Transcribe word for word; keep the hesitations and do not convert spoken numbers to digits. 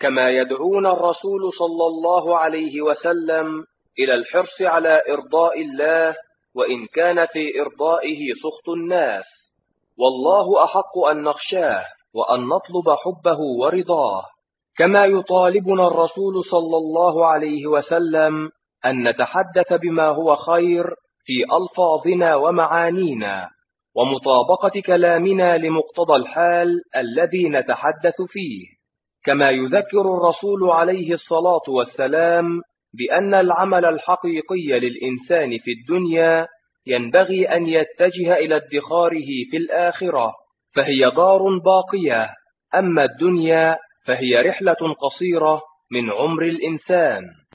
كما يدعون الرسول صلى الله عليه وسلم إلى الحرص على إرضاء الله، وإن كان في إرضائه سخط الناس، والله أحق أن نخشاه وأن نطلب حبه ورضاه. كما يطالبنا الرسول صلى الله عليه وسلم أن نتحدث بما هو خير في ألفاظنا ومعانينا، ومطابقة كلامنا لمقتضى الحال الذي نتحدث فيه. كما يذكر الرسول عليه الصلاة والسلام بأن العمل الحقيقي للإنسان في الدنيا ينبغي أن يتجه إلى ادخاره في الآخرة، فهي دار باقية، أما الدنيا فهي رحلة قصيرة من عمر الإنسان.